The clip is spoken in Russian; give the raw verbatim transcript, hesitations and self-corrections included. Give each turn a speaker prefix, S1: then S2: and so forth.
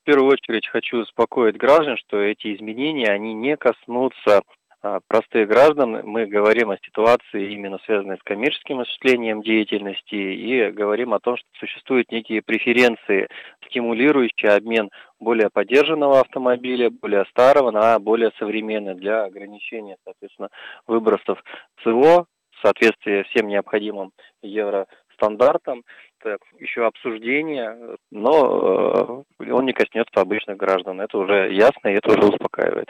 S1: В первую очередь хочу успокоить граждан, что эти изменения, они не коснутся а, простых граждан. Мы говорим о ситуации, именно связанной с коммерческим осуществлением деятельности, и говорим о том, что существуют некие преференции, стимулирующие обмен более подержанного автомобиля, более старого на более современный для ограничения, соответственно, выбросов СО в соответствии всем необходимым евростандартам. Это еще обсуждение, но э, он не коснется обычных граждан. Это уже ясно, и это уже успокаивает.